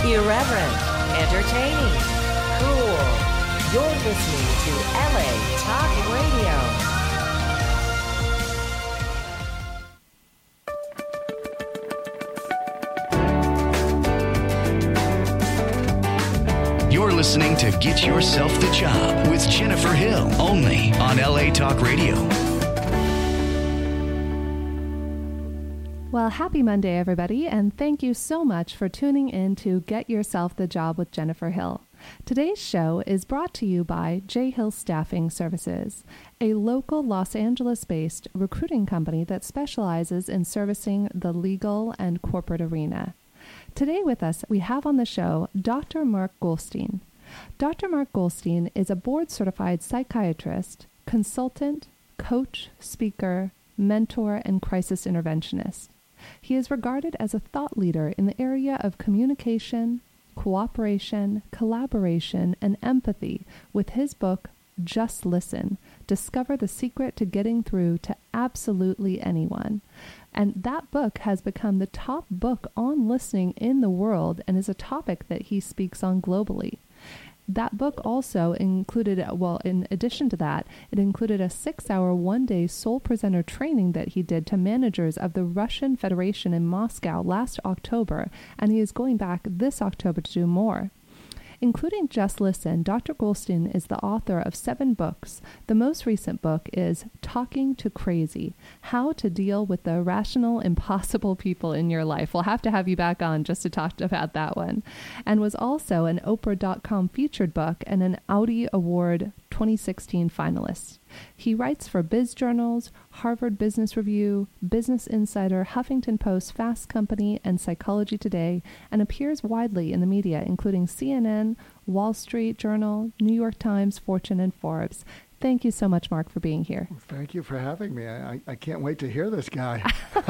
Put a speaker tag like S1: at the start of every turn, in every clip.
S1: Irreverent, entertaining, cool. You're listening to LA Talk Radio.
S2: You're listening to Get Yourself the Job with Jennifer Hill, only on LA Talk Radio.
S3: Well, happy Monday, everybody, and thank you so much for tuning in to Get Yourself the Job with Jennifer Hill. Today's show is brought to you by J. Hill Staffing Services, a local Los Angeles-based recruiting company that specializes in servicing the legal and corporate arena. Today with us, we have on the show Dr. Mark Goldstein. Dr. Mark Goldstein is a board-certified psychiatrist, consultant, coach, speaker, mentor, and crisis interventionist. He is regarded as a thought leader in the area of communication, cooperation, collaboration, and empathy with his book, Just Listen, Discover the Secret to Getting Through to Absolutely Anyone. And that book has become the top book on listening in the world and is a topic that he speaks on globally. That book also included, well, in addition to that, it included a 6-hour, one-day sole presenter training that he did to managers of the Russian Federation in Moscow last October, and he is going back this October to do more. Including Just Listen, Dr. Goldstein is the author of 7 books. The most recent book is Talking to Crazy, How to Deal with the Irrational, Impossible People in Your Life. We'll have to have you back on just to talk about that one. And was also an Oprah.com featured book and an Audi Award 2016 finalist. He writes for Biz Journals, Harvard Business Review, Business Insider, Huffington Post, Fast Company, and Psychology Today, and appears widely in the media, including CNN, Wall Street Journal, New York Times, Fortune, and Forbes. Thank you so much, Mark, for being here.
S4: Well, thank you for having me. I can't wait to hear this guy.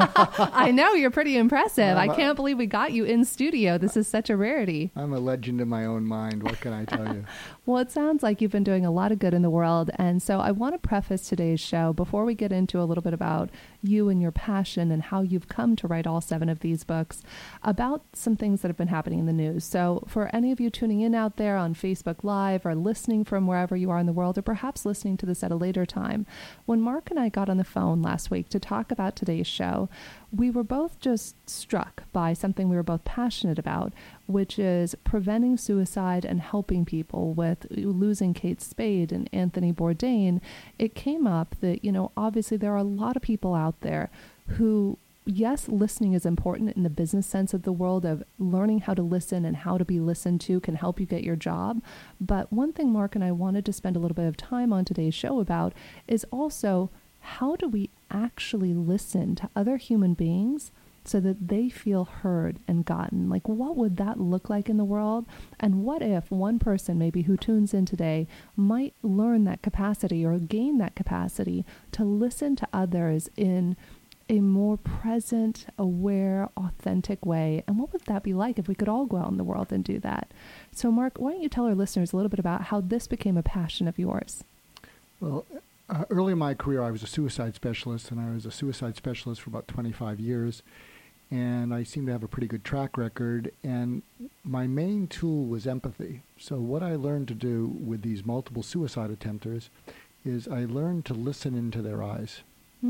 S3: I know, you're pretty impressive. I can't believe we got you in studio. This is such a rarity.
S4: I'm a legend in my own mind. What can I tell you?
S3: Well, it sounds like you've been doing a lot of good in the world. And so I want to preface today's show, before we get into a little bit about you and your passion and how you've come to write all 7 of these books, about some things that have been happening in the news. So for any of you tuning in out there on Facebook Live or listening from wherever you are in the world, or perhaps listening to this at a later time, when Mark and I got on the phone last week to talk about today's show, we were both just struck by something we were both passionate about, which is preventing suicide and helping people with losing Kate Spade and Anthony Bourdain. It came up that, obviously there are a lot of people out there who, yes, listening is important in the business sense of the world of learning how to listen and how to be listened to can help you get your job. But one thing Mark and I wanted to spend a little bit of time on today's show about is also, how do we actually listen to other human beings so that they feel heard and gotten? Like, what would that look like in the world? And what if one person maybe who tunes in today might learn that capacity or gain that capacity to listen to others in a more present, aware, authentic way? And what would that be like if we could all go out in the world and do that? So Mark, why don't you tell our listeners a little bit about how this became a passion of yours?
S4: Well, early in my career, I was a suicide specialist, and I was a suicide specialist for about 25 years. And I seem to have a pretty good track record. And my main tool was empathy. So what I learned to do with these multiple suicide attempters is I learned to listen into their eyes.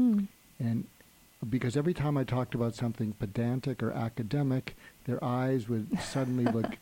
S4: And because every time I talked about something pedantic or academic, their eyes would suddenly look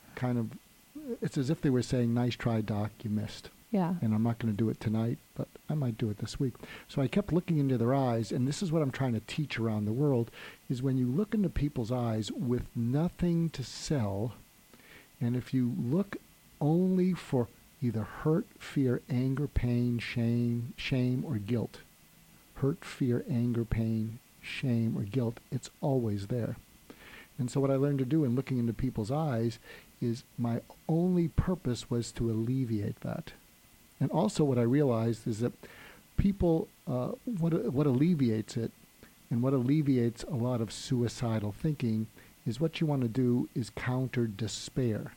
S4: it's as if they were saying, "Nice try, doc, you missed."
S3: Yeah.
S4: And I'm not going to do it tonight, but I might do it this week. So I kept looking into their eyes, and this is what I'm trying to teach around the world, is when you look into people's eyes with nothing to sell, and if you look only for either hurt, fear, anger, pain, shame, or guilt, hurt, fear, anger, pain, shame, or guilt, it's always there. And so what I learned to do in looking into people's eyes is my only purpose was to alleviate that. And also what I realized is that people, what alleviates it, and what alleviates a lot of suicidal thinking, is what you want to do is counter despair.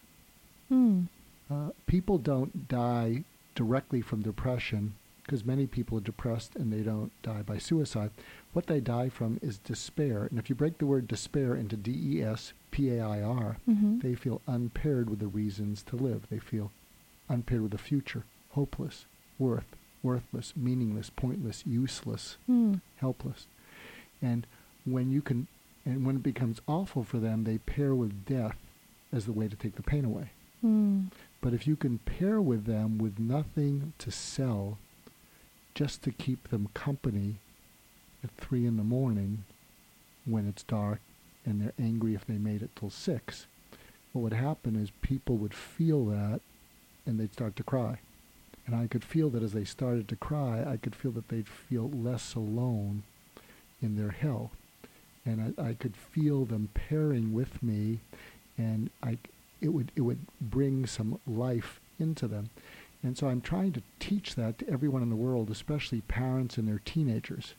S4: People don't die directly from depression, because many people are depressed and they don't die by suicide. What they die from is despair. And if you break the word despair into DES, PAIR, they feel unpaired with the reasons to live. They feel unpaired with the future, hopeless, worthless, meaningless, pointless, useless, helpless. And when it becomes awful for them, they pair with death as the way to take the pain away. But if you can pair with them with nothing to sell, just to keep them company at 3 a.m. when it's dark and they're angry if they made it till 6, what would happen is people would feel that and they'd start to cry. And I could feel that as they started to cry, I could feel that they'd feel less alone in their hell. And I could feel them pairing with me, and it would bring some life into them. And so I'm trying to teach that to everyone in the world, especially parents and their teenagers.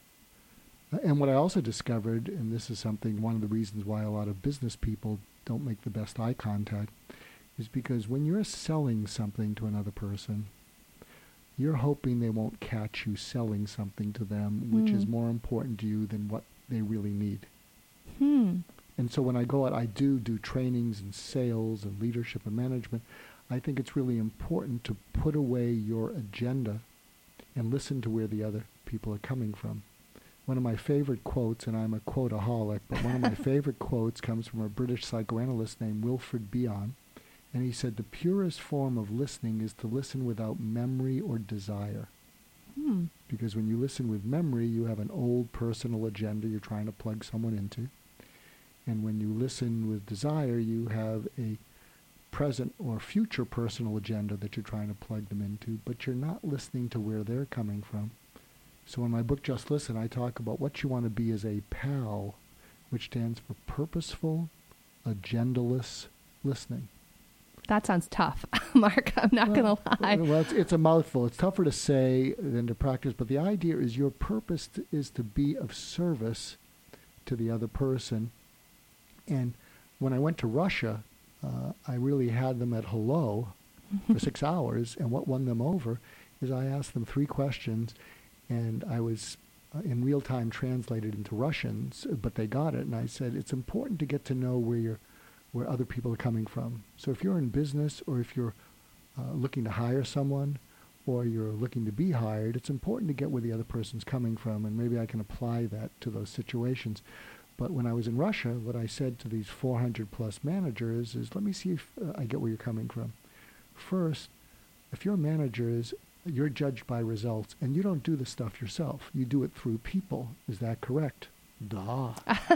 S4: And what I also discovered, and this is one of the reasons why a lot of business people don't make the best eye contact, is because when you're selling something to another person, you're hoping they won't catch you selling something to them, which is more important to you than what they really need. And so when I go out, I do trainings and sales and leadership and management. I think it's really important to put away your agenda and listen to where the other people are coming from. One of my favorite quotes, and I'm a quoteaholic, but one of my favorite quotes comes from a British psychoanalyst named Wilfred Bion. And he said, the purest form of listening is to listen without memory or desire. Because when you listen with memory, you have an old personal agenda you're trying to plug someone into. And when you listen with desire, you have a present or future personal agenda that you're trying to plug them into, but you're not listening to where they're coming from. So in my book, Just Listen, I talk about what you want to be as a PAL, which stands for purposeful, agendaless listening.
S3: That sounds tough, Mark. I'm not going to lie.
S4: Well, it's a mouthful. It's tougher to say than to practice. But the idea is your purpose is to be of service to the other person. And when I went to Russia, I really had them at hello for 6 hours. And what won them over is I asked them 3 questions, and I was in real time translated into Russian, but they got it. And I said, it's important to get to know where other people are coming from. So if you're in business, or if you're looking to hire someone, or you're looking to be hired, it's important to get where the other person's coming from, and maybe I can apply that to those situations. But when I was in Russia, what I said to these 400 plus managers is, let me see if I get where you're coming from. First, if your manager you're judged by results, and you don't do the stuff yourself. You do it through people. Is that correct? Duh.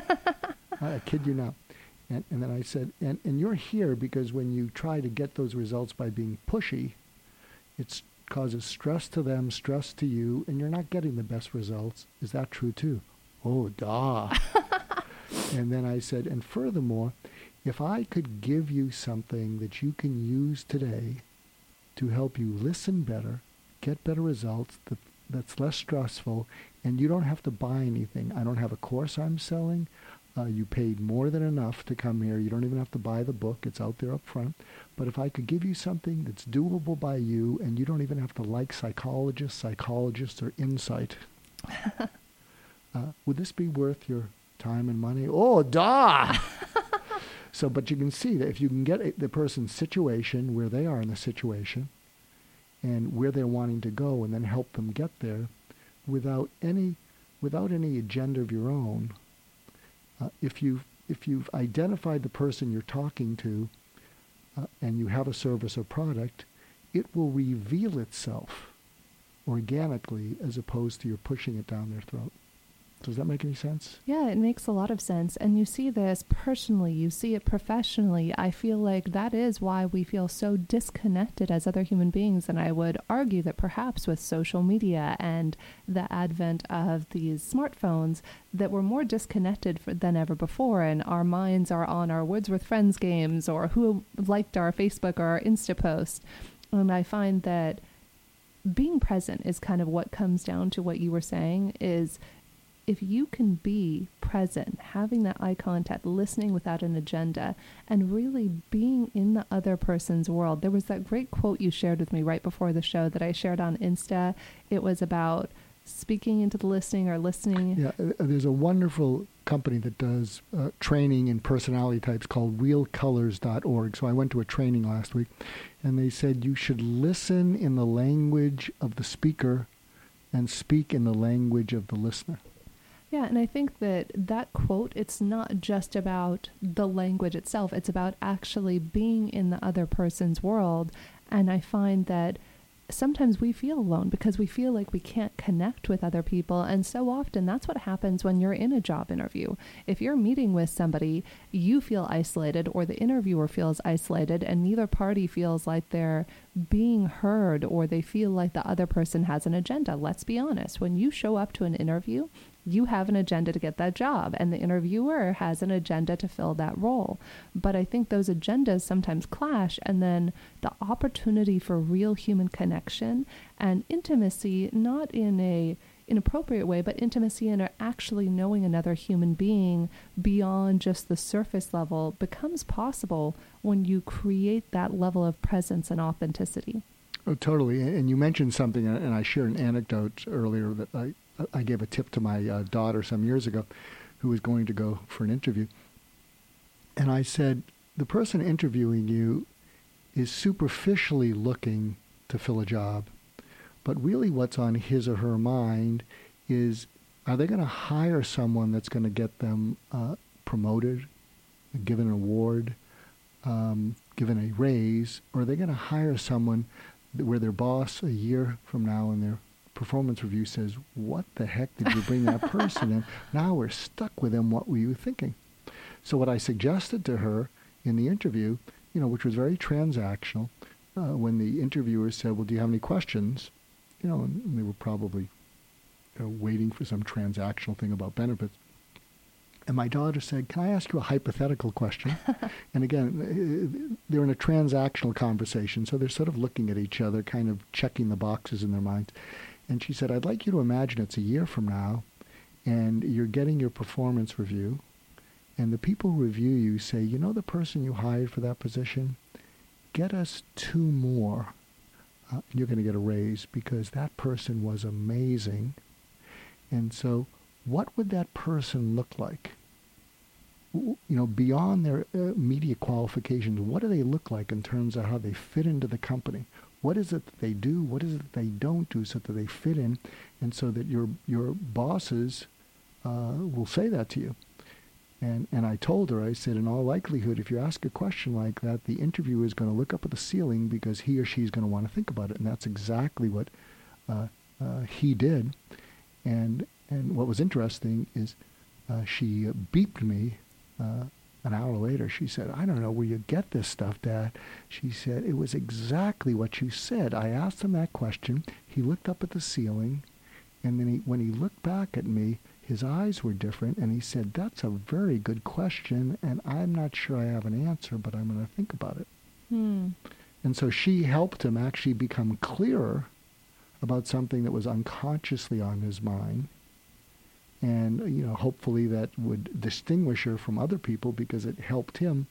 S4: I kid you not. And then I said, and you're here because when you try to get those results by being pushy, it causes stress to them, stress to you, and you're not getting the best results. Is that true too? Oh, duh. And then I said, and furthermore, if I could give you something that you can use today to help you listen better, get better results, that's less stressful, and you don't have to buy anything. I don't have a course I'm selling. You paid more than enough to come here. You don't even have to buy the book. It's out there up front. But if I could give you something that's doable by you, and you don't even have to like psychologists, or insight, would this be worth your time and money? Oh, duh! So, but you can see that if you can get the person's situation, where they are in the situation, and where they're wanting to go, and then help them get there without any agenda of your own. If you've identified the person you're talking to, and you have a service or product, it will reveal itself organically as opposed to you're pushing it down their throat. Does that make any sense?
S3: Yeah, it makes a lot of sense. And you see this personally, you see it professionally. I feel like that is why we feel so disconnected as other human beings. And I would argue that perhaps with social media and the advent of these smartphones, that we're more disconnected than ever before. And our minds are on our Words with Friends games, or who liked our Facebook or our Insta post. And I find that being present is kind of what comes down to what you were saying is, if you can be present, having that eye contact, listening without an agenda, and really being in the other person's world. There was that great quote you shared with me right before the show that I shared on Insta. It was about speaking into the listening or listening.
S4: Yeah, there's a wonderful company that does training in personality types called realcolors.org. So I went to a training last week, and they said you should listen in the language of the speaker and speak in the language of the listener.
S3: Yeah, and I think that quote, it's not just about the language itself. It's about actually being in the other person's world. And I find that sometimes we feel alone because we feel like we can't connect with other people. And so often that's what happens when you're in a job interview. If you're meeting with somebody, you feel isolated or the interviewer feels isolated and neither party feels like they're being heard or they feel like the other person has an agenda. Let's be honest. When you show up to an interview, you have an agenda to get that job and the interviewer has an agenda to fill that role. But I think those agendas sometimes clash, and then the opportunity for real human connection and intimacy, not in a inappropriate way, but intimacy in actually knowing another human being beyond just the surface level becomes possible when you create that level of presence and authenticity.
S4: Oh, totally. And you mentioned something, and I shared an anecdote earlier that I gave a tip to my daughter some years ago who was going to go for an interview. And I said, the person interviewing you is superficially looking to fill a job, but really what's on his or her mind is, are they going to hire someone that's going to get them promoted, given an award, given a raise, or are they going to hire someone where their boss a year from now in their performance review says, what the heck did you bring that person in? Now we're stuck with him. What were you thinking? So what I suggested to her in the interview, which was very transactional, when the interviewer said, well, do you have any questions? And they were probably waiting for some transactional thing about benefits. And my daughter said, can I ask you a hypothetical question? And again, they're in a transactional conversation, so they're sort of looking at each other, kind of checking the boxes in their minds. And she said, I'd like you to imagine it's a year from now, and you're getting your performance review, and the people who review you say, the person you hired for that position, get us 2 more, and you're going to get a raise because that person was amazing. And so what would that person look like? Beyond their media qualifications, what do they look like in terms of how they fit into the company? What is it that they do? What is it that they don't do so that they fit in and so that your bosses will say that to you? And I told her, I said, in all likelihood, if you ask a question like that, the interviewer is going to look up at the ceiling because he or she is going to want to think about it. And that's exactly what he did. And what was interesting is she beeped me an hour later. She said, I don't know where you get this stuff, Dad. She said, it was exactly what you said. I asked him that question. He looked up at the ceiling, and then when he looked back at me, his eyes were different, and he said, that's a very good question, and I'm not sure I have an answer, but I'm going to think about it. And so she helped him actually become clearer about something that was unconsciously on his mind. And, hopefully that would distinguish her from other people because it helped him,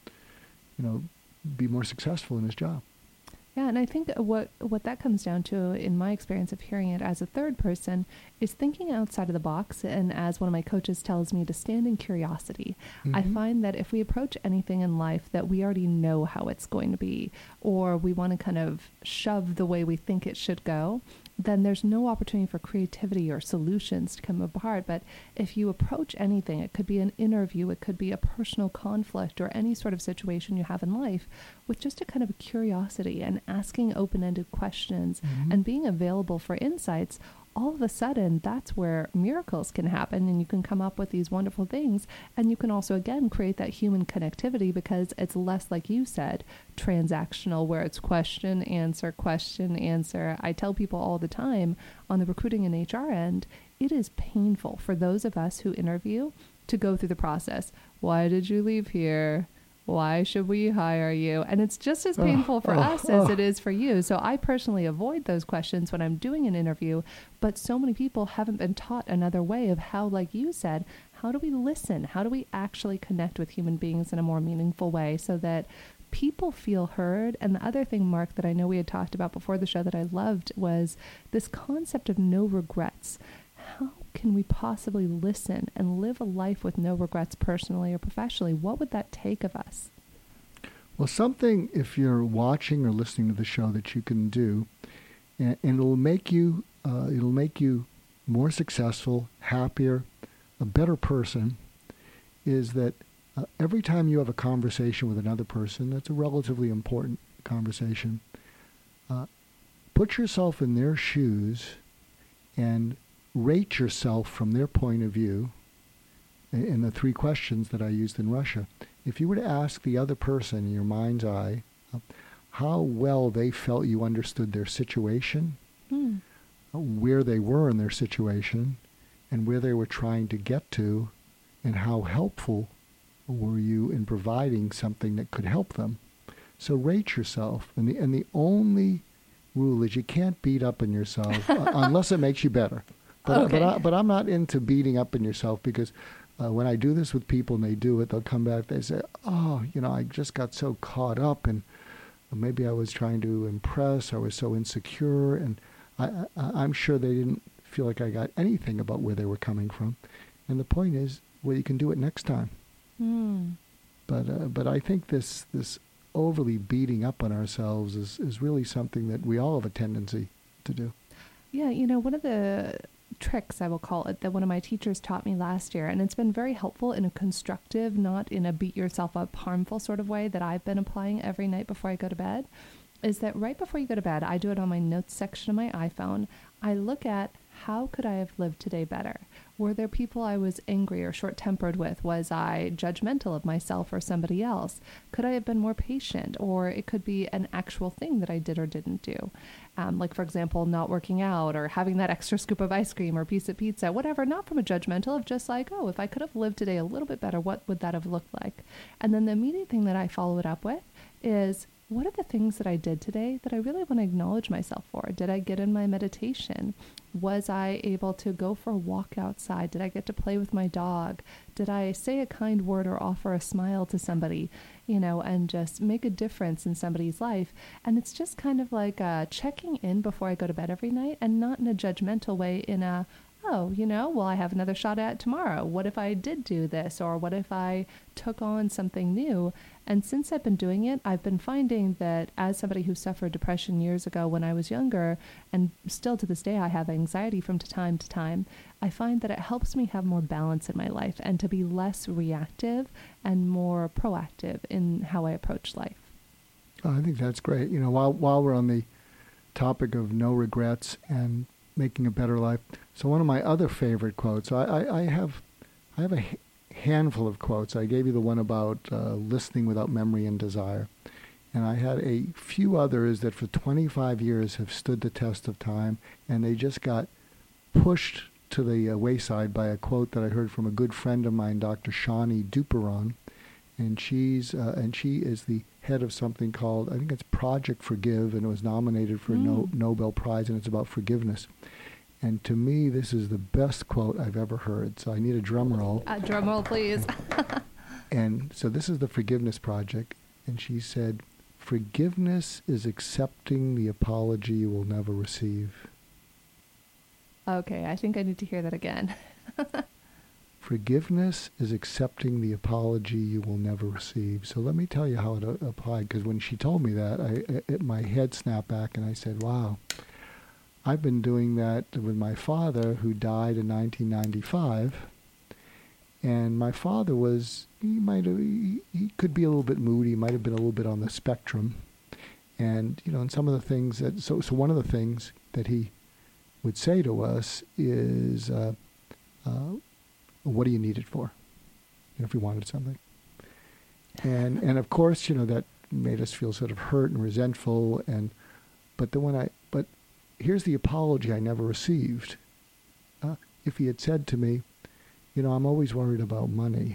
S4: be more successful in his job.
S3: Yeah, and I think what that comes down to, in my experience of hearing it as a third person, is thinking outside of the box. And as one of my coaches tells me, to stand in curiosity. Mm-hmm. I find that if we approach anything in life that we already know how it's going to be, or we want to kind of shove the way we think it should go, then there's no opportunity for creativity or solutions to come apart. But if you approach anything, it could be an interview, it could be a personal conflict, or any sort of situation you have in life, with just a kind of a curiosity and asking open-ended questions and being available for insights, all of a sudden, that's where miracles can happen, and you can come up with these wonderful things. And you can also, again, create that human connectivity because it's less, like you said, transactional, where it's question, answer, question, answer. I tell people all the time on the recruiting and HR end, it is painful for those of us who interview to go through the process. Why did you leave here? Why should we hire you? And it's just as painful for us as it is for you. So I personally avoid those questions when I'm doing an interview, but so many people haven't been taught another way of how, like you said, how do we listen? How do we actually connect with human beings in a more meaningful way so that people feel heard. And the other thing, Mark, that I know we had talked about before the show that I loved was this concept of no regrets. How can we possibly listen and live a life with no regrets personally or professionally? What would that take of us?
S4: Well, something, if you're watching or listening to the show, that you can do, and it'll make you more successful, happier, a better person, is that every time you have a conversation with another person, that's a relatively important conversation, put yourself in their shoes and rate yourself from their point of view in the 3 questions that I used in Russia. If you were to ask the other person in your mind's eye how well they felt you understood their situation, where they were in their situation, and where they were trying to get to, and how helpful were you in providing something that could help them. So rate yourself. And the only rule is you can't beat up on yourself unless it makes you better. But I'm not into beating up on yourself, because when I do this with people and they do it, they'll come back, they say, oh, I just got so caught up, and maybe I was trying to impress, I was so insecure, and I'm sure they didn't feel like I got anything about where they were coming from. And the point is, well, you can do it next time. But I think this overly beating up on ourselves is really something that we all have a tendency to do.
S3: Yeah, one of the tricks, I will call it, that one of my teachers taught me last year, and it's been very helpful in a constructive, not in a beat yourself up harmful sort of way that I've been applying every night before I go to bed, is that right before you go to bed, I do it on my notes section of my iPhone. I look at, how could I have lived today better? Were there people I was angry or short-tempered with? Was I judgmental of myself or somebody else? Could I have been more patient? Or it could be an actual thing that I did or didn't do. Like, for example, not working out or having that extra scoop of ice cream or piece of pizza, whatever, not from a judgmental, of just like, oh, if I could have lived today a little bit better, what would that have looked like? And then the immediate thing that I follow it up with is, what are the things that I did today that I really want to acknowledge myself for? Did I get in my meditation? Was I able to go for a walk outside? Did I get to play with my dog? Did I say a kind word or offer a smile to somebody, and just make a difference in somebody's life? And it's just kind of like checking in before I go to bed every night, and not in a judgmental way, in a, oh, well, I have another shot at it tomorrow. What if I did do this? Or what if I took on something new? And since I've been doing it, I've been finding that as somebody who suffered depression years ago when I was younger, and still to this day I have anxiety from time to time, I find that it helps me have more balance in my life and to be less reactive and more proactive in how I approach life.
S4: Oh, I think that's great. While we're on the topic of no regrets and making a better life, so one of my other favorite quotes, I have a handful of quotes. I gave you the one about listening without memory and desire. And I had a few others that for 25 years have stood the test of time, and they just got pushed to the wayside by a quote that I heard from a good friend of mine, Dr. Shani Duperon. And she is the head of something called, I think it's Project Forgive, and it was nominated for a Nobel Prize, and it's about forgiveness. And to me, this is the best quote I've ever heard. So I need a drum roll.
S3: Drum roll, please.
S4: And so this is the Forgiveness Project. And she said, forgiveness is accepting the apology you will never receive.
S3: Okay, I think I need to hear that again.
S4: Forgiveness is accepting the apology you will never receive. So let me tell you how it applied, because when she told me that, my head snapped back and I said, wow. I've been doing that with my father, who died in 1995. And my father he could be a little bit moody, might have been a little bit on the spectrum. And, and some of the things so one of the things that he would say to us is, what do you need it for? If we wanted something. And of course, that made us feel sort of hurt and resentful. But here's the apology I never received. If he had said to me, I'm always worried about money,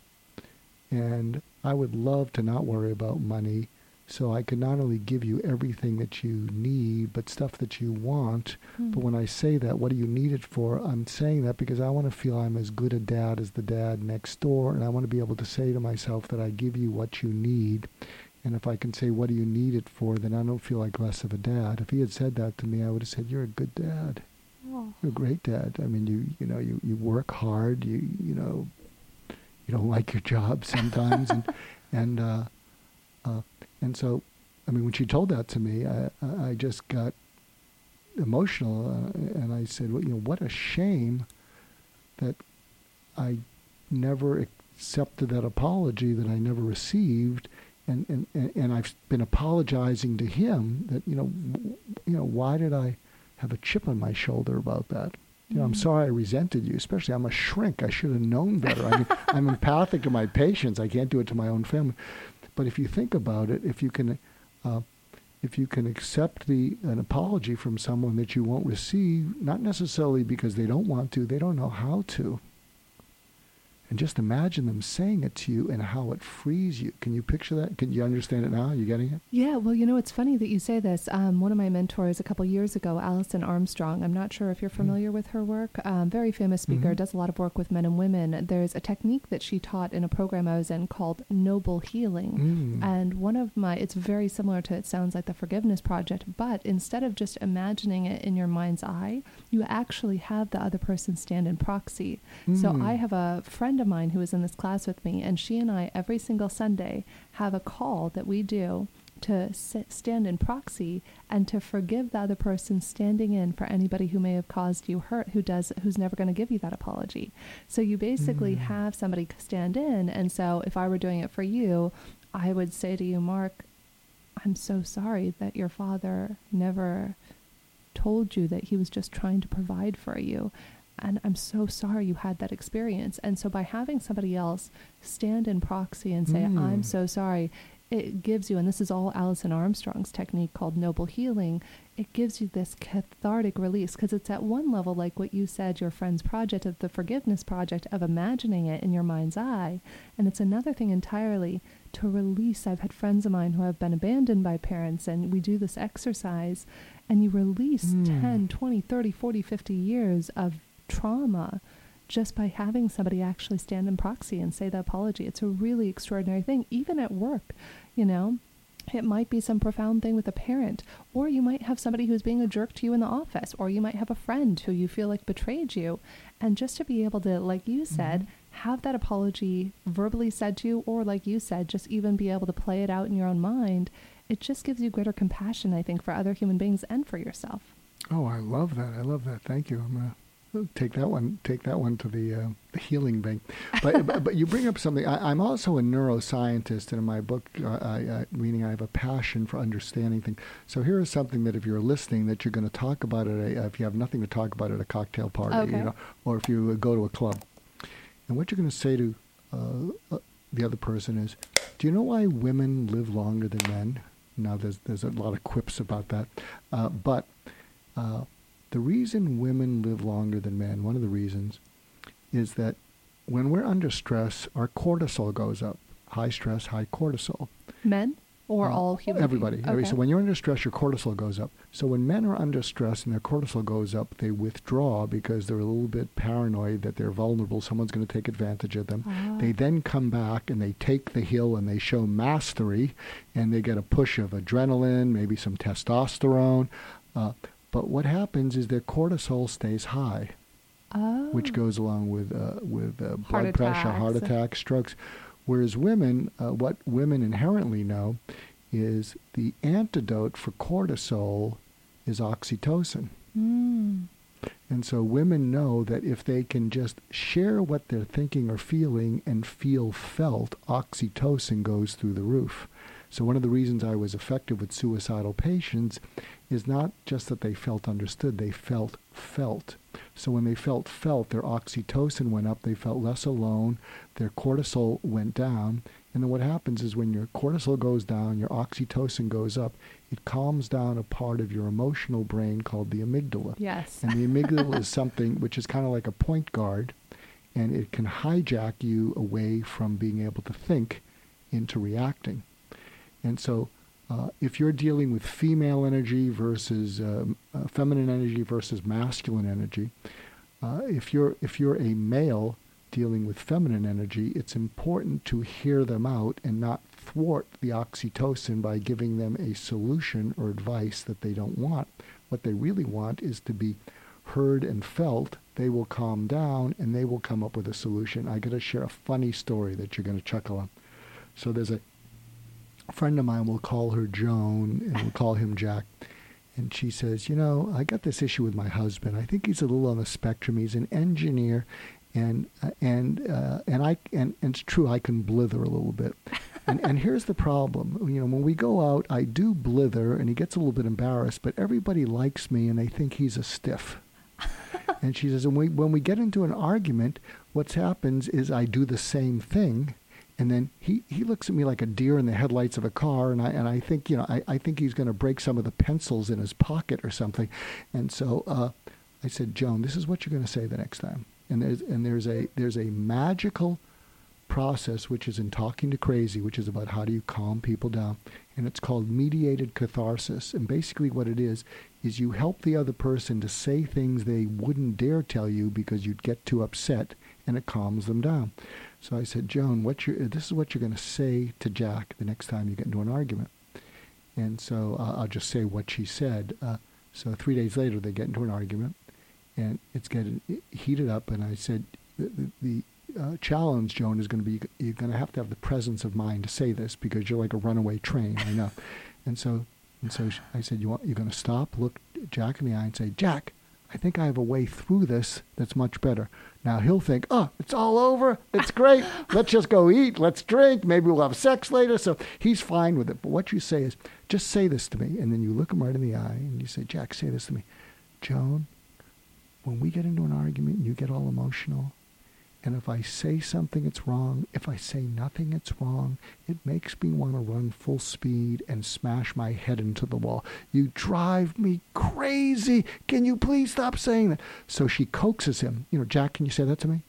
S4: and I would love to not worry about money, so I could not only give you everything that you need, but stuff that you want. But when I say that, what do you need it for? I'm saying that because I want to feel I'm as good a dad as the dad next door, and I want to be able to say to myself that I give you what you need. And if I can say, what do you need it for, then I don't feel like less of a dad. If he had said that to me, I would have said, you're a good dad.
S3: Oh.
S4: You're a great dad. I mean, you work hard. You don't like your job sometimes. and so, I mean, when she told that to me, I just got emotional. And I said, well, what a shame that I never accepted that apology, that I never received. And I've been apologizing to him that, why did I have a chip on my shoulder about that? I'm sorry I resented you, especially I'm a shrink. I should have known better. I mean, I'm empathic to my patients. I can't do it to my own family. But if you think about it, if you can accept an apology from someone that you won't receive, not necessarily because they don't want to, they don't know how to. And just imagine them saying it to you and how it frees you. Can you picture that? Can you understand it now? Are you getting it?
S3: Yeah, well, it's funny that you say this. One of my mentors a couple years ago, Alison Armstrong, I'm not sure if you're familiar with her work, very famous speaker, does a lot of work with men and women. There's a technique that she taught in a program I was in called Noble Healing. And it's very similar to, it sounds like the Forgiveness Project, but instead of just imagining it in your mind's eye, you actually have the other person stand in proxy. So I have a friend of mine who is in this class with me, and she and I every single Sunday have a call that we do to stand in proxy and to forgive the other person standing in for anybody who may have caused you hurt, who's never going to give you that apology. So you basically have somebody stand in, and so if I were doing it for you, I would say to you, Mark, I'm so sorry that your father never told you that he was just trying to provide for you. And I'm so sorry you had that experience. And so by having somebody else stand in proxy and say, I'm so sorry, it gives you, and this is all Alison Armstrong's technique called Noble Healing, it gives you this cathartic release, because it's at one level, like what you said, your friend's project of the Forgiveness Project, of imagining it in your mind's eye. And it's another thing entirely to release. I've had friends of mine who have been abandoned by parents, and we do this exercise, and you release 10, 20, 30, 40, 50 years of trauma just by having somebody actually stand in proxy and say the apology. It's a really extraordinary thing, even at work. It might be some profound thing with a parent, or you might have somebody who's being a jerk to you in the office, or you might have a friend who you feel like betrayed you. And just to be able to, like you said, have that apology verbally said to you, or like you said, just even be able to play it out in your own mind, it just gives you greater compassion, I think, for other human beings and for yourself.
S4: Oh, I love that. Thank you. I'm going to take that one to the healing bank. But you bring up something. I'm also a neuroscientist, and in my book, meaning I have a passion for understanding things. So here is something that if you're listening, that you're going to talk about if you have nothing to talk about at a cocktail party, or if you go to a club. And what you're going to say to the other person is, do you know why women live longer than men? Now, there's a lot of quips about that. But the reason women live longer than men, one of the reasons, is that when we're under stress, our cortisol goes up. High stress, high cortisol. Men or all human everybody.
S3: Okay.
S4: So when you're under stress, your cortisol goes up. So when men are under stress and their cortisol goes up, they withdraw because they're a little bit paranoid that they're vulnerable. Someone's going to take advantage of them. They then come back and they take the hill and they show mastery, and they get a push of adrenaline, maybe some testosterone. But what happens is their cortisol stays high, which goes along with blood pressure, heart attacks, strokes. Whereas women, what women inherently know is the antidote for cortisol is oxytocin. And so women know that if they can just share what they're thinking or feeling and feel felt, oxytocin goes through the roof. So one of the reasons I was effective with suicidal patients is not just that they felt understood, they felt. So when they felt, their oxytocin went up, they felt less alone, their cortisol went down, and then what happens is when your cortisol goes down, your oxytocin goes up, it calms down a part of your emotional brain called the amygdala.
S3: Yes.
S4: And the amygdala is something which is kind of like a point guard, and it can hijack you away from being able to think into reacting. And so if you're dealing with female energy versus feminine energy versus masculine energy, if you're a male dealing with feminine energy, it's important to hear them out and not thwart the oxytocin by giving them a solution or advice that they don't want. What they really want is to be heard and felt. They will calm down and they will come up with a solution. I got to share a funny story that you're going to chuckle on. So there's a friend of mine, we'll call her Joan and we'll call him Jack. And she says, I got this issue with my husband. I think he's a little on the spectrum. He's an engineer, and it's true, I can blither a little bit. And here's the problem. When we go out, I do blither, and he gets a little bit embarrassed, but everybody likes me, and they think he's a stiff. And she says, when we get into an argument, what happens is I do the same thing, and then he looks at me like a deer in the headlights of a car, and I think I think he's going to break some of the pencils in his pocket or something. And so I said, Joan, this is what you're going to say the next time. And there's a magical process which is in Talking to Crazy, which is about how do you calm people down, and it's called mediated catharsis. And basically what it is you help the other person to say things they wouldn't dare tell you because you'd get too upset, and it calms them down. So I said, Joan, this is what you're going to say to Jack the next time you get into an argument. And so I'll just say what she said. So 3 days later, they get into an argument, and it's getting heated up. And I said, the challenge, Joan, is going to be you're going to have the presence of mind to say this because you're like a runaway train. I know. And so I said, you're going to stop, look Jack in the eye, and say, Jack, I think I have a way through this that's much better. Now he'll think, it's all over. It's great. Let's just go eat. Let's drink. Maybe we'll have sex later. So he's fine with it. But what you say is, just say this to me. And then you look him right in the eye and you say, Jack, say this to me. Joan, when we get into an argument and you get all emotional, and if I say something, it's wrong. If I say nothing, it's wrong. It makes me want to run full speed and smash my head into the wall. You drive me crazy. Can you please stop saying that? So she coaxes him. Jack, can you say that to me?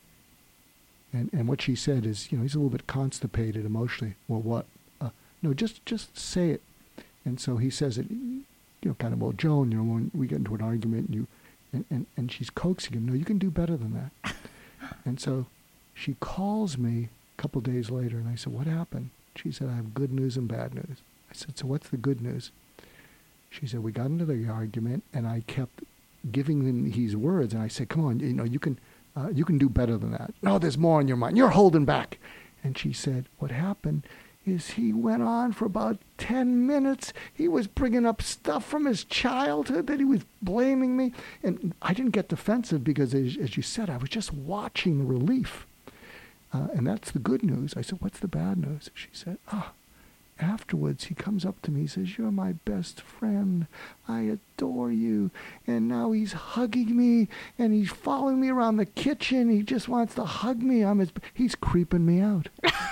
S4: And what she said is, he's a little bit constipated emotionally. Well, what? No, just say it. And so he says it, kind of, well, Joan, when we get into an argument, and she's coaxing him. No, you can do better than that. And so she calls me a couple days later, and I said, what happened? She said, I have good news and bad news. I said, so what's the good news? She said, we got into the argument, and I kept giving him these words, and I said, come on, you can do better than that. No, there's more in your mind. You're holding back. And she said, what happened is he went on for about 10 minutes. He was bringing up stuff from his childhood that he was blaming me. And I didn't get defensive because, as you said, I was just watching the relief. And that's the good news. I said, what's the bad news? She said, afterwards he comes up to me, he says, you're my best friend. I adore you. And now he's hugging me, and he's following me around the kitchen. He just wants to hug me. He's creeping me out.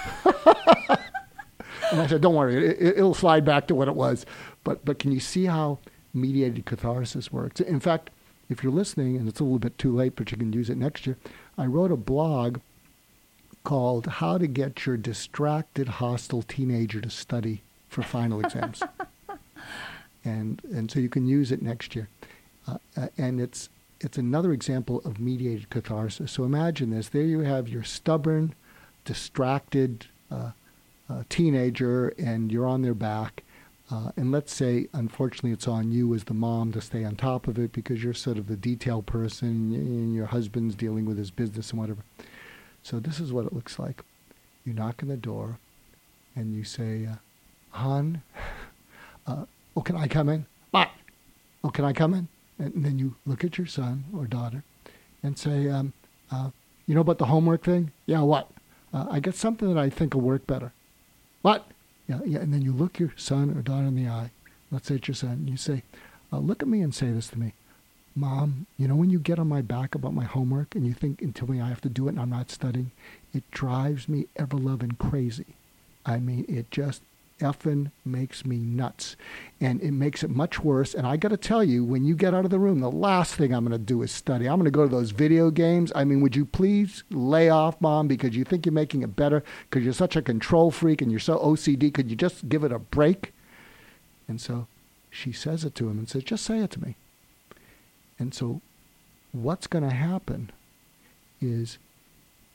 S4: And I said, don't worry, it'll slide back to what it was. But can you see how mediated catharsis works? In fact, if you're listening, and it's a little bit too late, but you can use it next year, I wrote a blog called How to Get Your Distracted Hostile Teenager to Study for Final Exams. And so you can use it next year. And it's another example of mediated catharsis. So imagine this. There you have your stubborn, distracted teenager, and you're on their back. And let's say, unfortunately, it's on you as the mom to stay on top of it because you're sort of the detail person and your husband's dealing with his business and whatever. So this is what it looks like. You knock on the door and you say, hon, can I come in? What? Can I come in? And then you look at your son or daughter and say, you know about the homework thing? Yeah, what? I got something that I think will work better. What? Yeah. And then you look your son or daughter in the eye. Let's say it's your son. And you say, look at me and say this to me. Mom, when you get on my back about my homework and you think and tell me I have to do it and I'm not studying, it drives me ever-loving crazy. I mean, it just effing makes me nuts. And it makes it much worse. And I got to tell you, when you get out of the room, the last thing I'm going to do is study. I'm going to go to those video games. I mean, would you please lay off, Mom, because you think you're making it better, because you're such a control freak and you're so OCD. Could you just give it a break? And so she says it to him and says, just say it to me. And so what's going to happen is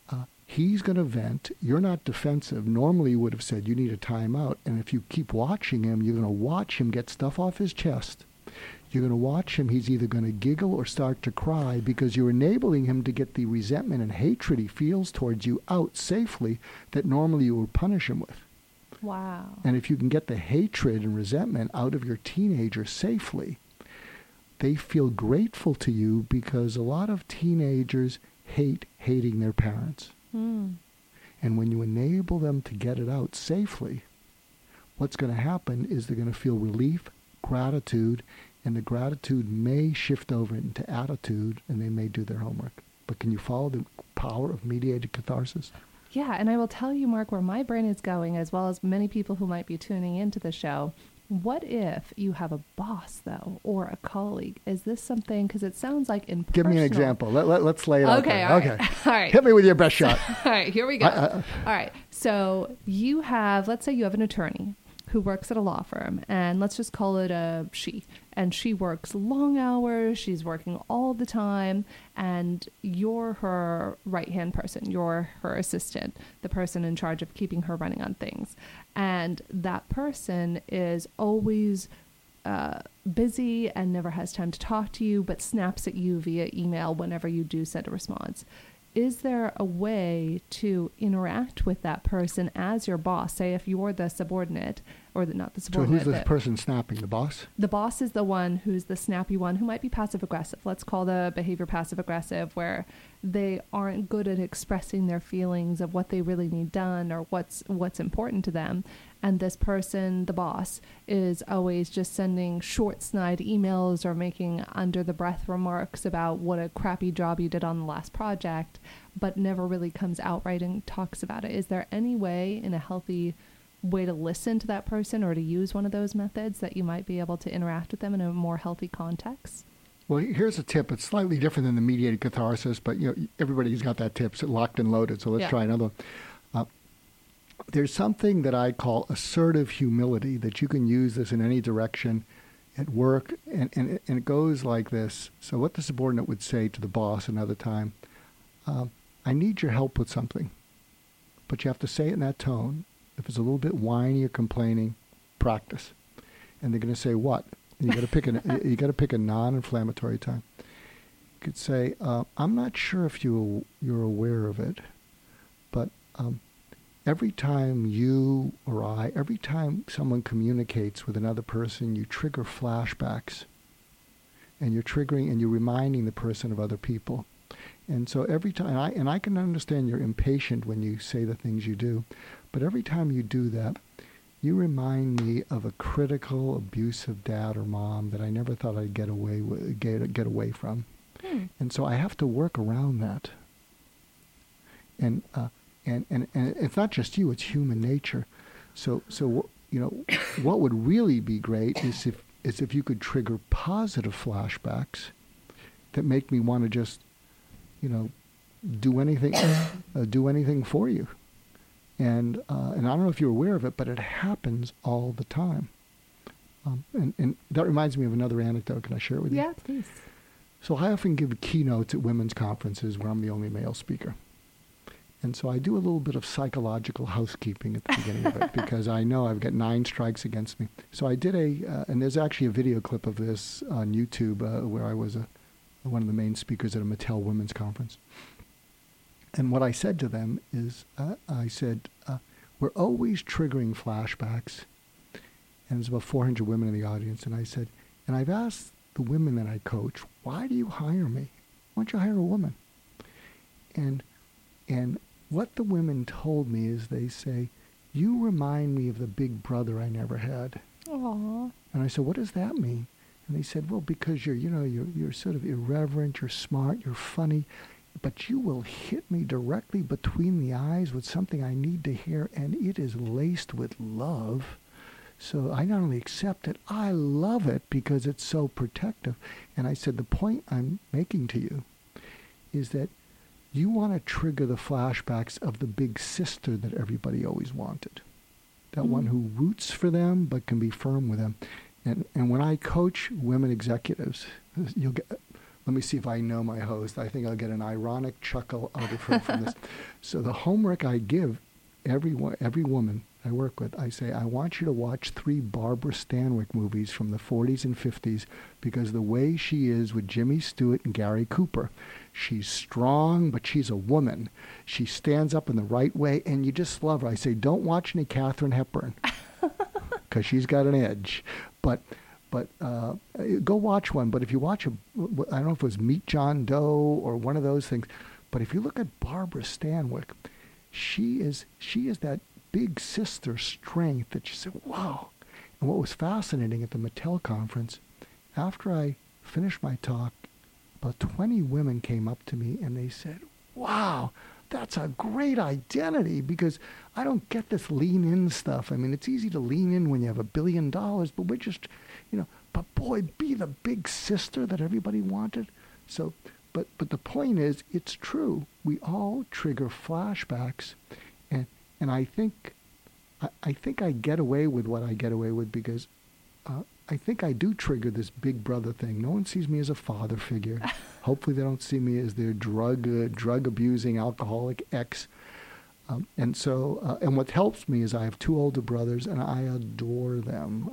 S4: He's going to vent. You're not defensive. Normally you would have said you need a timeout. And if you keep watching him, you're going to watch him get stuff off his chest. You're going to watch him. He's either going to giggle or start to cry because you're enabling him to get the resentment and hatred he feels towards you out safely that normally you would punish him with.
S3: Wow.
S4: And if you can get the hatred and resentment out of your teenager safely, they feel grateful to you because a lot of teenagers hate hating their parents. And when you enable them to get it out safely, what's going to happen is they're going to feel relief, gratitude, and the gratitude may shift over into attitude, and they may do their homework. But can you follow the power of mediated catharsis?
S3: Yeah, and I will tell you, Mark, where my brain is going, as well as many people who might be tuning into the show. What if you have a boss, though, or a colleague? Is this something, because it sounds like in
S4: Give me an example. Let's lay it out there.
S3: All
S4: Okay.
S3: All right.
S4: Hit me with your best shot.
S3: All right, here we go. All right, so you have, let's say you have an attorney who works at a law firm, and let's just call it a she. And she works long hours, she's working all the time, and you're her right-hand person. You're her assistant, the person in charge of keeping her running on things. And that person is always busy and never has time to talk to you, but snaps at you via email whenever you do send a response. Is there a way to interact with that person as your boss? Say if you're the subordinate, or not the subordinate.
S4: So who's the person snapping? The boss?
S3: The boss is the one who's the snappy one who might be passive-aggressive. Let's call the behavior passive-aggressive, where they aren't good at expressing their feelings of what they really need done or what's important to them. And this person, the boss, is always just sending short, snide emails or making under-the-breath remarks about what a crappy job you did on the last project, but never really comes outright and talks about it. Is there any way, in a healthy way, to listen to that person or to use one of those methods that you might be able to interact with them in a more healthy context?
S4: Well, here's a tip. It's slightly different than the mediated catharsis, but everybody's got that tip. It's locked and loaded, so let's try another one. There's something that I call assertive humility that you can use this in any direction at work, and it goes like this. So what the subordinate would say to the boss another time, I need your help with something, but you have to say it in that tone. If it's a little bit whiny or complaining, practice. And they're going to say what? And you got to pick a non-inflammatory time. You could say, I'm not sure if you're aware of it, but every time every time someone communicates with another person, you trigger flashbacks. And you're reminding the person of other people. And so every time, and I can understand you're impatient when you say the things you do, but every time you do that, you remind me of a critical, abusive dad or mom that I never thought I'd get away from. And so I have to work around that. And it's not just you; it's human nature. So what would really be great is if you could trigger positive flashbacks that make me want to just, do anything for you. And I don't know if you're aware of it, but it happens all the time. And that reminds me of another anecdote. Can I share it with you?
S3: Yeah, please.
S4: So I often give keynotes at women's conferences where I'm the only male speaker. And so I do a little bit of psychological housekeeping at the beginning of it because I know I've got 9 strikes against me. So I did and there's actually a video clip of this on YouTube where I was one of the main speakers at a Mattel Women's Conference. And what I said to them is, I said, we're always triggering flashbacks. And there's about 400 women in the audience. And I said, and I've asked the women that I coach, why do you hire me? Why don't you hire a woman? And what the women told me is they say, you remind me of the big brother I never had.
S3: Aww.
S4: And I said, what does that mean? And they said, well, because you're sort of irreverent, you're smart, you're funny, but you will hit me directly between the eyes with something I need to hear, and it is laced with love. So I not only accept it, I love it because it's so protective. And I said, the point I'm making to you is that you want to trigger the flashbacks of the big sister that everybody always wanted. That one who roots for them but can be firm with them. And when I coach women executives, let me see if I know my host. I think I'll get an ironic chuckle out of her from this. So the homework I give every woman I work with, I say, I want you to watch 3 Barbara Stanwyck movies from the 40s and 50s, because the way she is with Jimmy Stewart and Gary Cooper, she's strong, but she's a woman. She stands up in the right way, and you just love her. I say, don't watch any Katharine Hepburn, because she's got an edge. But go watch one. But if you watch I don't know if it was Meet John Doe or one of those things, but if you look at Barbara Stanwyck, she is that big sister strength that you said, wow. And what was fascinating at the Mattel conference, after I finished my talk, about 20 women came up to me and they said, wow, that's a great identity, because I don't get this lean in stuff. I mean, it's easy to lean in when you have $1 billion, but we're just, but boy, be the big sister that everybody wanted. So, but the point is, it's true. We all trigger flashbacks, and I think I get away with what I get away with because I think I do trigger this big brother thing. No one sees me as a father figure. Hopefully they don't see me as their drug abusing alcoholic ex. And what helps me is I have 2 older brothers, and I adore them.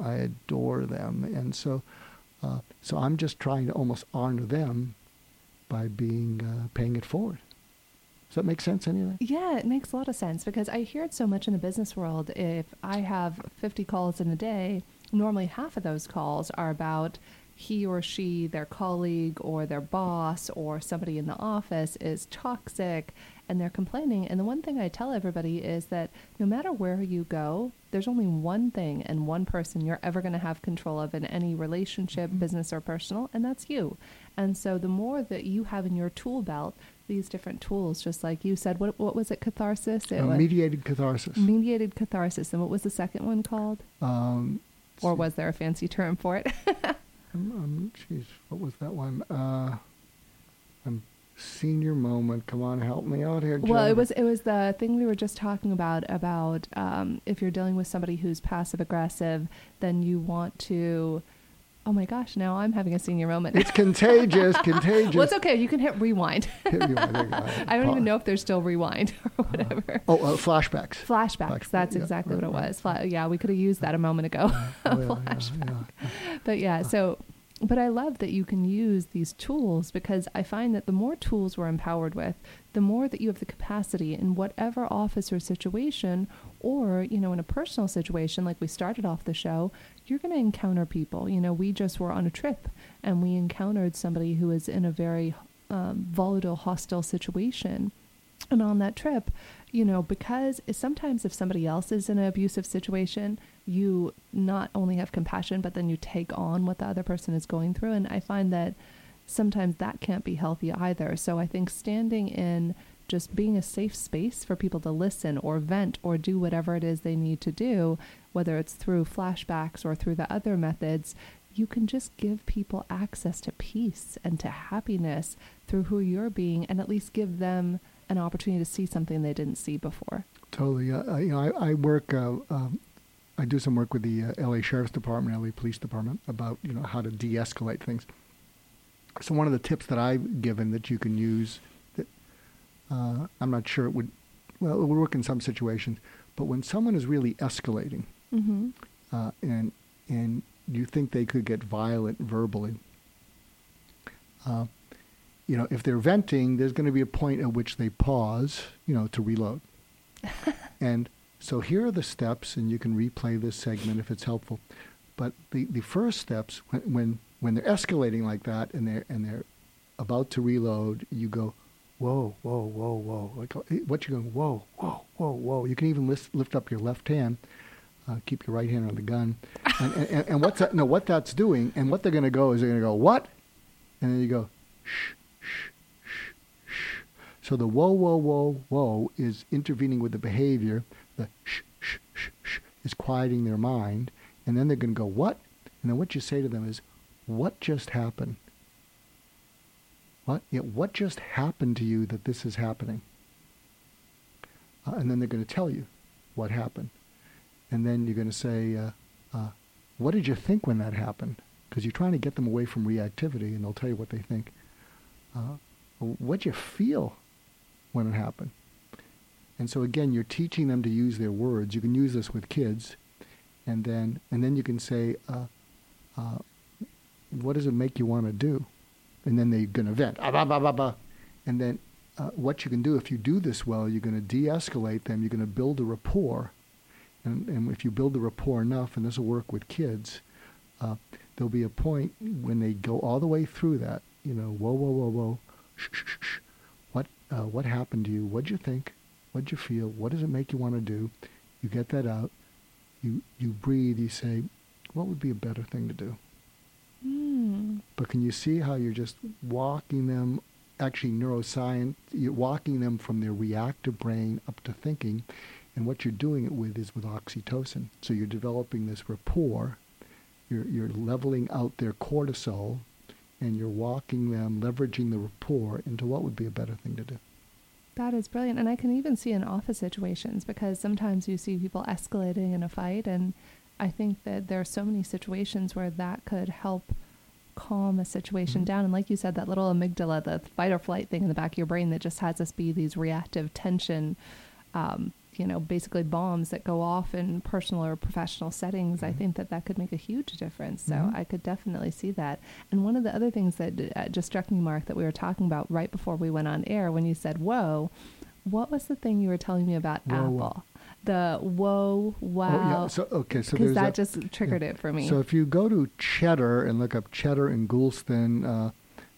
S4: And so I'm just trying to almost honor them by paying it forward. Does that make sense, anything?
S3: Yeah, it makes a lot of sense, because I hear it so much in the business world. If I have 50 calls in a day, normally half of those calls are about he or she, their colleague or their boss or somebody in the office is toxic and they're complaining. And the one thing I tell everybody is that no matter where you go, there's only one thing and one person you're ever going to have control of in any relationship, business or personal, and that's you. And so the more that you have in your tool belt, these different tools, just like you said, what was it, catharsis?
S4: Mediated catharsis.
S3: Mediated catharsis. And what was the second one called? Or was there a fancy term for it?
S4: Jeez, what was that one? Senior moment. Come on, help me out here, Jen.
S3: Well, it was the thing we were just talking about if you're dealing with somebody who's passive aggressive, then you want to. Oh my gosh! Now I'm having a senior moment.
S4: It's contagious.
S3: Well, it's okay. You can hit rewind.
S4: Hit rewind.
S3: I don't even know if there's still rewind or whatever.
S4: Flashbacks.
S3: Flashbacks. That's exactly what it was. Yeah, we could have used that a moment ago. Flashback. But yeah, but I love that you can use these tools, because I find that the more tools we're empowered with, the more that you have the capacity in whatever office or situation, or, in a personal situation, like we started off the show, you're going to encounter people. We just were on a trip and we encountered somebody who was in a very volatile, hostile situation. And on that trip, because sometimes if somebody else is in an abusive situation, you not only have compassion, but then you take on what the other person is going through. And I find that sometimes that can't be healthy either. So I think standing in just being a safe space for people to listen or vent or do whatever it is they need to do, whether it's through flashbacks or through the other methods, you can just give people access to peace and to happiness through who you're being, and at least give them an opportunity to see something they didn't see before.
S4: Totally. I work. I do some work with the LA Sheriff's Department, LA Police Department, about how to de-escalate things. So one of the tips that I've given that you can use, that I'm not sure it would work in some situations, but when someone is really escalating, and you think they could get violent verbally, if they're venting, there's going to be a point at which they pause, to reload. And so here are the steps, and you can replay this segment if it's helpful. But the first steps, when they're escalating like that and they're about to reload, you go, whoa, whoa, whoa, whoa. Like, what you going, whoa, whoa, whoa, whoa. You can even lift up your left hand, keep your right hand on the gun. And what's that? No, what that's doing, and what they're going to go is they're going to go, what? And then you go, shh, shh, shh, shh. So the whoa, whoa, whoa, whoa is intervening with the behavior. The shh, shh, shh, shh is quieting their mind. And then they're going to go, what? And then what you say to them is, what just happened? What? Yeah, what just happened to you that this is happening? And then they're going to tell you what happened. And then you're going to say, what did you think when that happened? Because you're trying to get them away from reactivity, and they'll tell you what they think. What'd you feel when it happened? And so again, you're teaching them to use their words. You can use this with kids, and then you can say, what does it make you want to do? And then they're going to vent. And then what you can do, if you do this well, you're going to de-escalate them. You're going to build a rapport. And if you build the rapport enough, and this will work with kids, there'll be a point when they go all the way through that, whoa, shh, shh, shh. What happened to you? What'd you think? What'd you feel? What does it make you want to do? You get that out. You breathe. You say, what would be a better thing to do? But can you see how you're just walking them, actually neuroscience, you're walking them from their reactive brain up to thinking, and what you're doing it with is with oxytocin. So you're developing this rapport, you're leveling out their cortisol, and you're walking them, leveraging the rapport into what would be a better thing to do.
S3: That is brilliant. And I can even see in office situations, because sometimes you see people escalating in a fight, and I think that there are so many situations where that could help calm a situation down. And like you said, that little amygdala, the fight or flight thing in the back of your brain that just has us be these reactive tension, basically bombs that go off in personal or professional settings. I think that could make a huge difference. So I could definitely see that. And one of the other things that just struck me, Mark, that we were talking about right before we went on air, when you said, whoa, what was the thing you were telling me about Apple?
S4: Whoa.
S3: The whoa, wow.
S4: So
S3: because that just triggered it for me.
S4: So if you go to Cheddar and look up Cheddar and Goulston,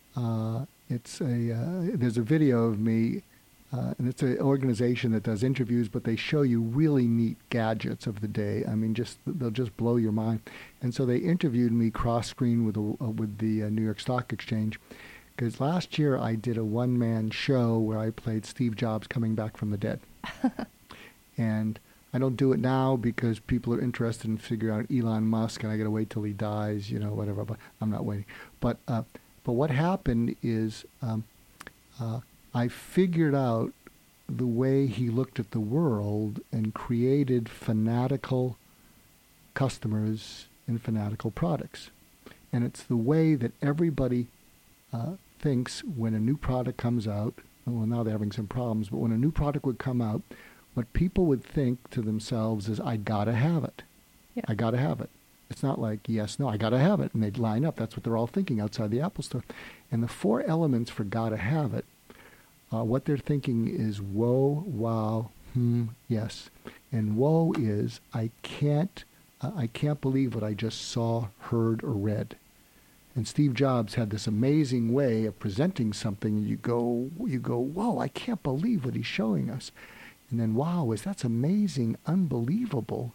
S4: there's a video of me, and it's an organization that does interviews, but they show you really neat gadgets of the day. I mean, they'll just blow your mind. And so they interviewed me cross-screen with the New York Stock Exchange, because last year I did a one-man show where I played Steve Jobs coming back from the dead. And I don't do it now because people are interested in figuring out Elon Musk, and I got to wait till he dies, whatever. But I'm not waiting. But what happened is I figured out the way he looked at the world and created fanatical customers and fanatical products. And it's the way that everybody thinks when a new product comes out. Well, now they're having some problems, but when a new product would come out, what people would think to themselves is, I gotta have it. Yeah. I gotta have it. It's not like, yes, no, I gotta have it. And they'd line up. That's what they're all thinking outside the Apple store. And the 4 elements for gotta have it, what they're thinking is whoa, wow, yes. And whoa is, I can't believe what I just saw, heard, or read. And Steve Jobs had this amazing way of presenting something, and you go, whoa, I can't believe what he's showing us. And then, wow, that's amazing, unbelievable,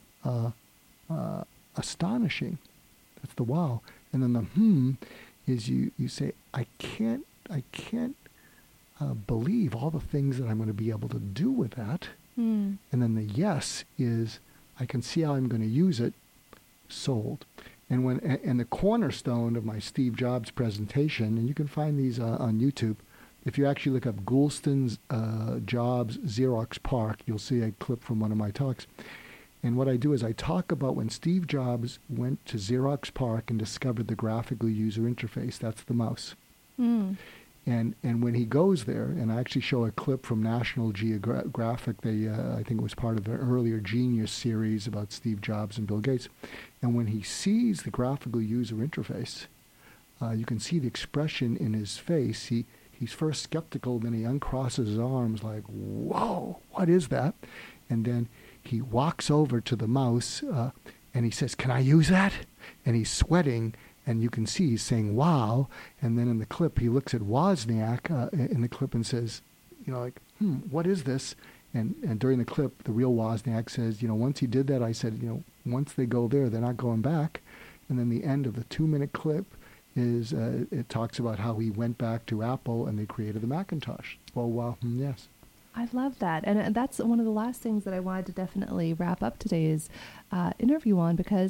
S4: astonishing. That's the wow. And then the is you say, I can't believe all the things that I'm going to be able to do with that. And then the yes is, I can see how I'm going to use it, sold. And the cornerstone of my Steve Jobs presentation, and you can find these on YouTube, if you actually look up Goulston's Jobs Xerox PARC, you'll see a clip from one of my talks. And what I do is I talk about when Steve Jobs went to Xerox PARC and discovered the graphical user interface. That's the mouse. And when he goes there, and I actually show a clip from National Geographic, I think it was part of the earlier Genius series about Steve Jobs and Bill Gates. And when he sees the graphical user interface, you can see the expression in his face. He's first skeptical, then he uncrosses his arms like, whoa, what is that? And then he walks over to the mouse and he says, can I use that? And he's sweating, and you can see he's saying, wow. And then in the clip, he looks at Wozniak in the clip and says, what is this? And during the clip, the real Wozniak says, once he did that, I said, once they go there, they're not going back. And then the end of the 2-minute clip is it talks about how he went back to Apple and they created the Macintosh. Well, wow, yes.
S3: I love that. And that's one of the last things that I wanted to definitely wrap up today's interview on, because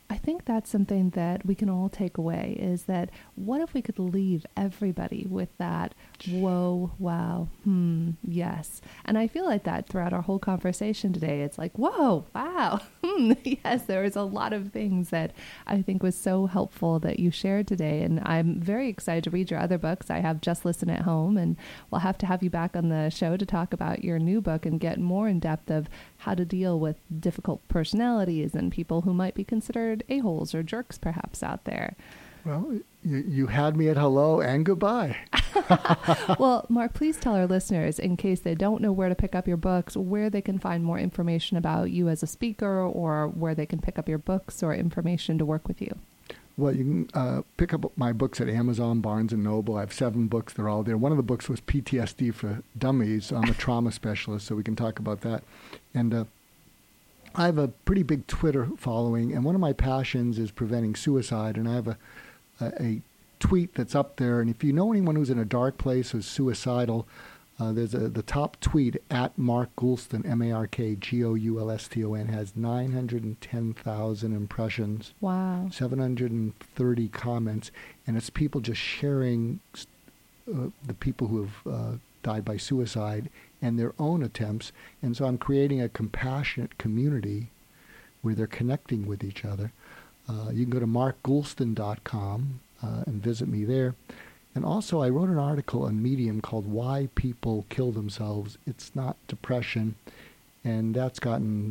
S3: I think that's something that we can all take away, is that what if we could leave everybody with that, whoa, wow, yes. And I feel like that throughout our whole conversation today. It's like, whoa, wow, yes, there was a lot of things that I think was so helpful that you shared today. And I'm very excited to read your other books. I have Just Listen at Home, and we'll have to have you back on the show to talk about your new book and get more in depth of how to deal with difficult personalities and people who might be considered a-holes or jerks perhaps out there.
S4: Well, you had me at hello and goodbye.
S3: Well, Mark, please tell our listeners, in case they don't know where to pick up your books, where they can find more information about you as a speaker, or where they can pick up your books or information to work with you.
S4: Well, you can pick up my books at Amazon, Barnes & Noble. I have 7 books. They're all there. One of the books was PTSD for Dummies. I'm a trauma specialist, so we can talk about that. And I have a pretty big Twitter following, and one of my passions is preventing suicide. And I have a tweet that's up there. And if you know anyone who's in a dark place who's suicidal, there's the top tweet at Mark Goulston, MarkGoulston, has 910,000 impressions.
S3: Wow.
S4: 730 comments. And it's people just sharing the people who have died by suicide and their own attempts. And so I'm creating a compassionate community where they're connecting with each other. You can go to markgoulston.com and visit me there. And also, I wrote an article on Medium called Why People Kill Themselves. It's Not Depression. And that's gotten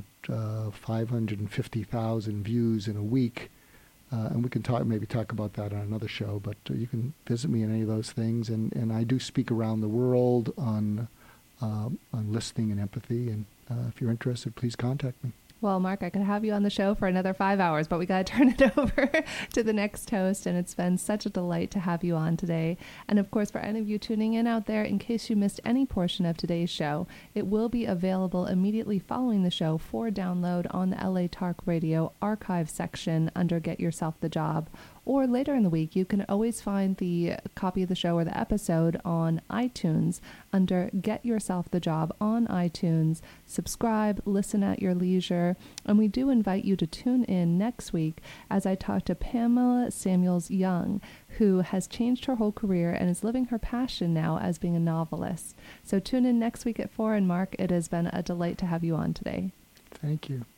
S4: 550,000 views in a week. And we can maybe talk about that on another show. But you can visit me in any of those things. And I do speak around the world on listening and empathy. And if you're interested, please contact me.
S3: Well, Mark, I could have you on the show for another 5 hours, but we got to turn it over to the next host, and it's been such a delight to have you on today. And of course, for any of you tuning in out there, in case you missed any portion of today's show, it will be available immediately following the show for download on the LA Talk Radio archive section under Get Yourself the Job. Or later in the week, you can always find the copy of the show or the episode on iTunes under Get Yourself the Job on iTunes. Subscribe, listen at your leisure. And we do invite you to tune in next week as I talk to Pamela Samuels-Young, who has changed her whole career and is living her passion now as being a novelist. So tune in next week at 4. And Mark, it has been a delight to have you on today.
S4: Thank you.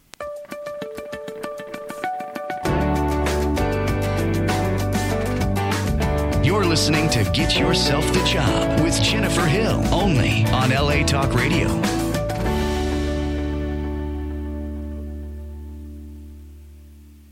S2: You're listening to Get Yourself the Job with Jennifer Hill, only on LA Talk Radio.